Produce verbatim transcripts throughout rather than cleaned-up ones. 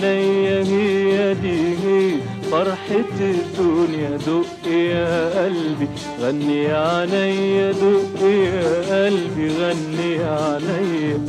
عليا هي دي هي فرحة الدنيا. دق يا قلبي غني عليا، دق يا قلبي غني عليا.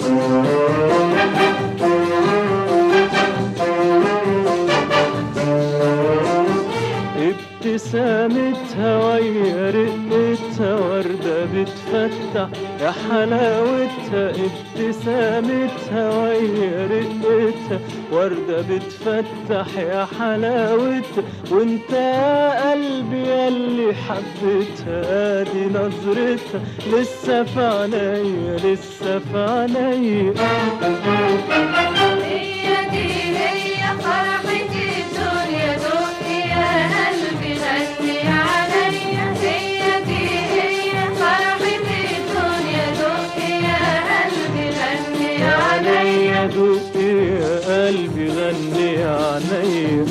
ابتسامتها ويا رقتها وردة بتفتح يا حلاوتها. ابتسامتها ويا رقتها وردة بتفتح يا حلاوتها. وانت يا قلبي ياللي حبيتها ادي نظرتها لسه في عينيا، لسه في عينيا. هي دي هي فرحة الدنيا. دق يا قلبي غني عليا. هي دي هي فرحة الدنيا. دق يا قلبي غني عليا. دق يا قلبي غني عليا.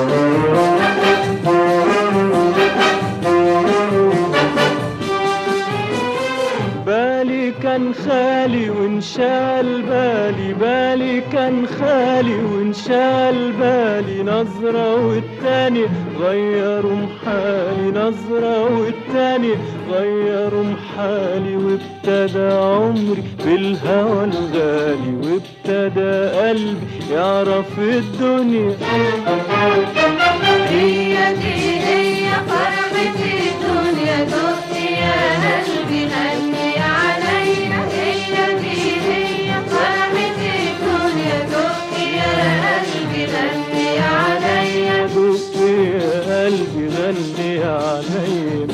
بالي كان خالي وانشال بالي، بالي كان خالي وانشال بالي. نظرة والتاني غيروا محالي، نظرة والتاني غيروا محالي. وابتدى عمري بالهوى الغالي، وابتدى قلبي يعرف الدنيا. هي دي هي فرحة الدنيا. دق يا قلبي غني عليا. هي دي هي فرحة الدنيا. دق يا قلبي غني عليا. دق يا قلبي غني عليا.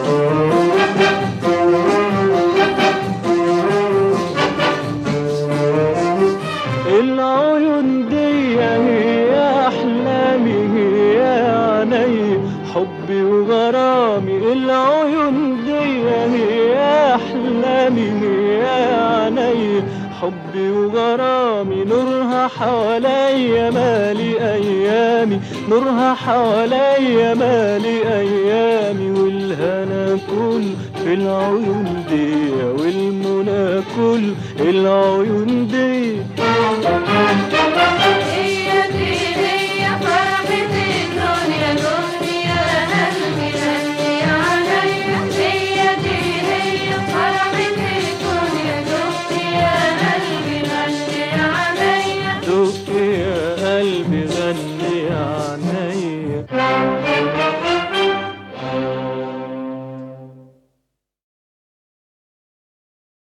العيون دي هي أحلامي، هي عيني حبي وغرامي. العيون دي هي أحلامي، هي عيني حبي وغرامي. نورها حواليا مالي أيامي، نورها حواليا مالي أيامي. والهنا كله في العيون دي، والمنى كله العيون دي. هي دي هي فرحة الدنيا. دق يا قلبي غني عليا. هي دي هي فرحة الدنيا. دق يا قلبي غني عليا. دق يا قلبي غني عليا.